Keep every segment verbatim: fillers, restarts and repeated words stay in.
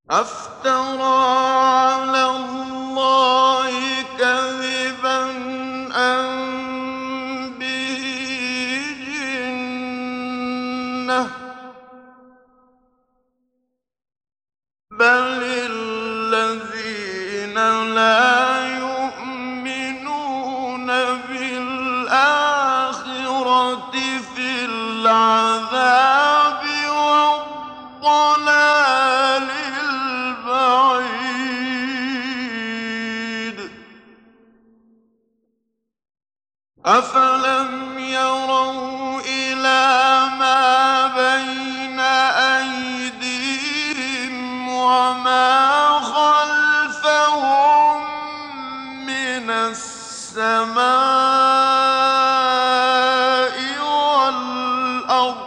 أفترى على الله كذبا أم به جنة بل الذين لا يؤمنون بالآخرة في العذاب والضلال البعيد أفلم يروا إلى ما بين أيديهم وما خلفهم من السماء والأرض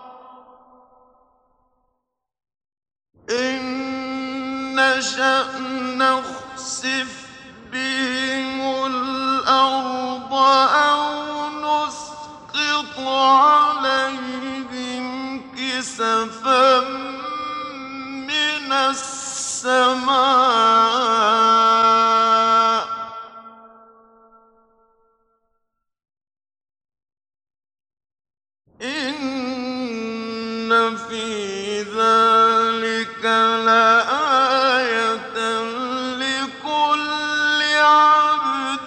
إن نشأ نخسف بهم الأرض أو نسقط عليهم كسفا من السماء إن في ذلك لآية لكل عبد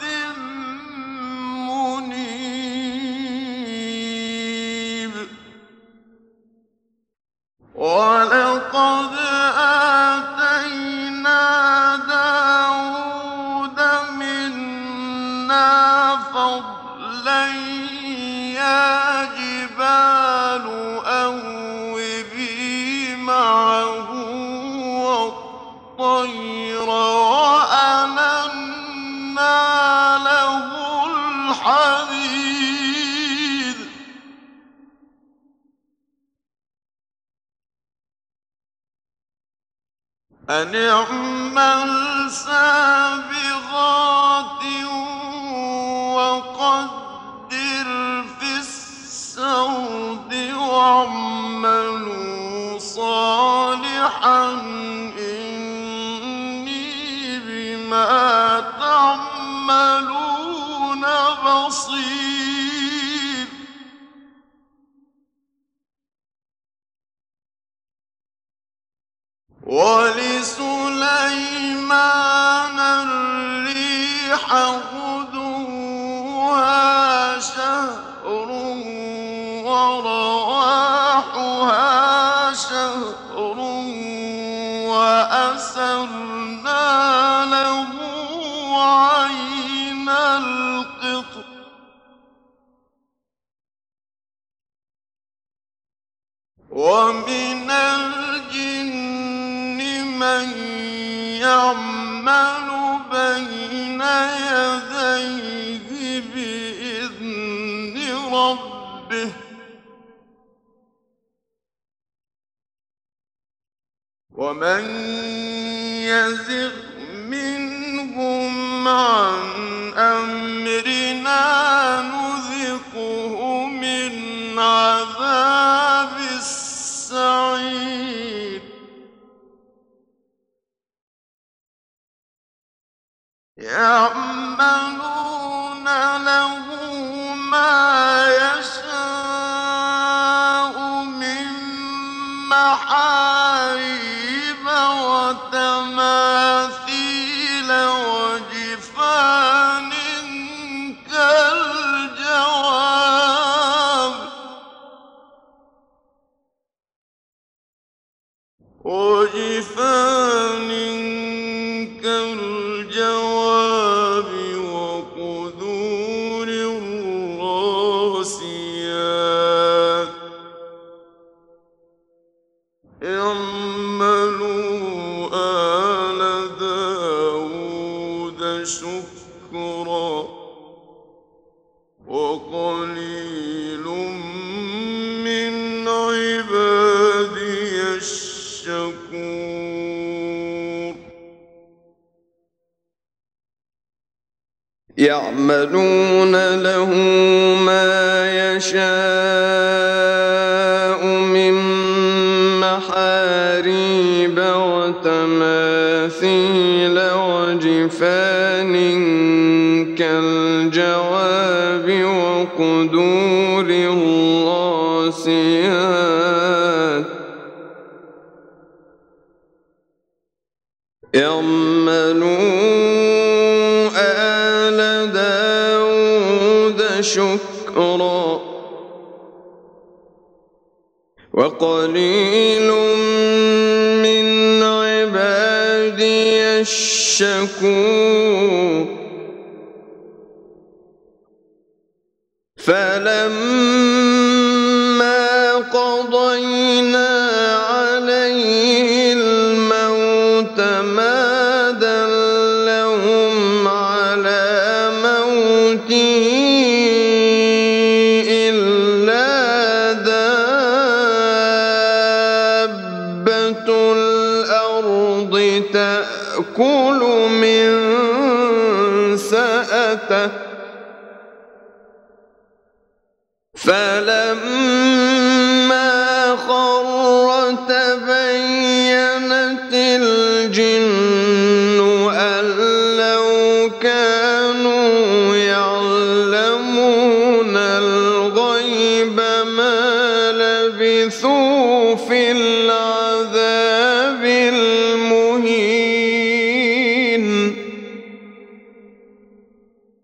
منيب ولقد آتينا داود منا فضلا يا جبال أوبي معه والطير وألنا له الحديد أن اعمل سابغات وقدر في السرد واعملوا صالحا إني بما تعملون بصير ولسليمان الريح غدوها شهر ورواحها شهر وأسرنا له عين القطر ومن الجن من يعمل بين يديه بإذن ربه ومن يزغ منهم عن أمرنا نذقه من عذاب السعير يعملون له ما يشاء من محاريب وتماثيل وجفان كالجواب وجفان كالجواب وقدور الراسيات اعملوا آل داود شكرا وقليل من عبادي الشكور يعملون له ما يشاء من محاريب الخشب وتماثيل وجفان كالجواب وقدور الراسيات اعملوا آل داود شكرا وقليل من عبادي الشكور فلما قضينا عليه الموت ما دلهم على موته إلا دابة الأرض تأكل من سأته فلما خر تبينت الجن أن لو كانوا يعلمون الغيب ما لبثوا في